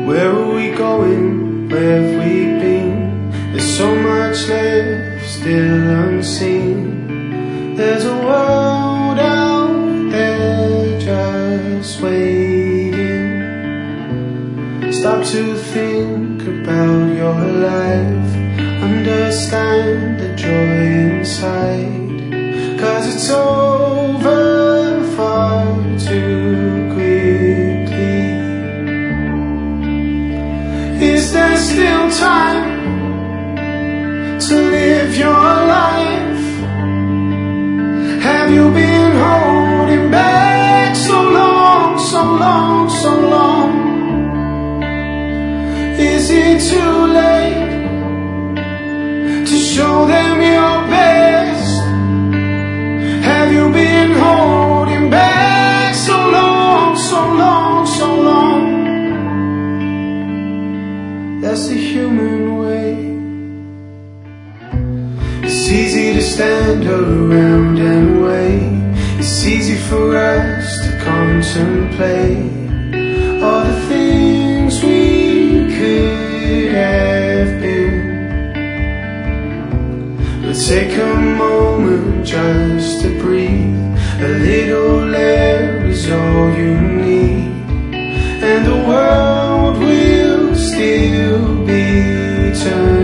Where are we going? Where have we been? There's so much left still unseen. There's a world out there just waiting. Stop to think about your life. Understand the joy inside, 'cause it's over far too quickly. Is there still time to live your life? Have you been holding back so long, so long, so long? Is it too late to show them your best? Have you been holding back so long, so long, so long? That's the human way. It's easy to stand around and wait. It's easy for us to contemplate all the things we could have been. But take a moment just to breathe. A little air is all you need, and the world will still be turning.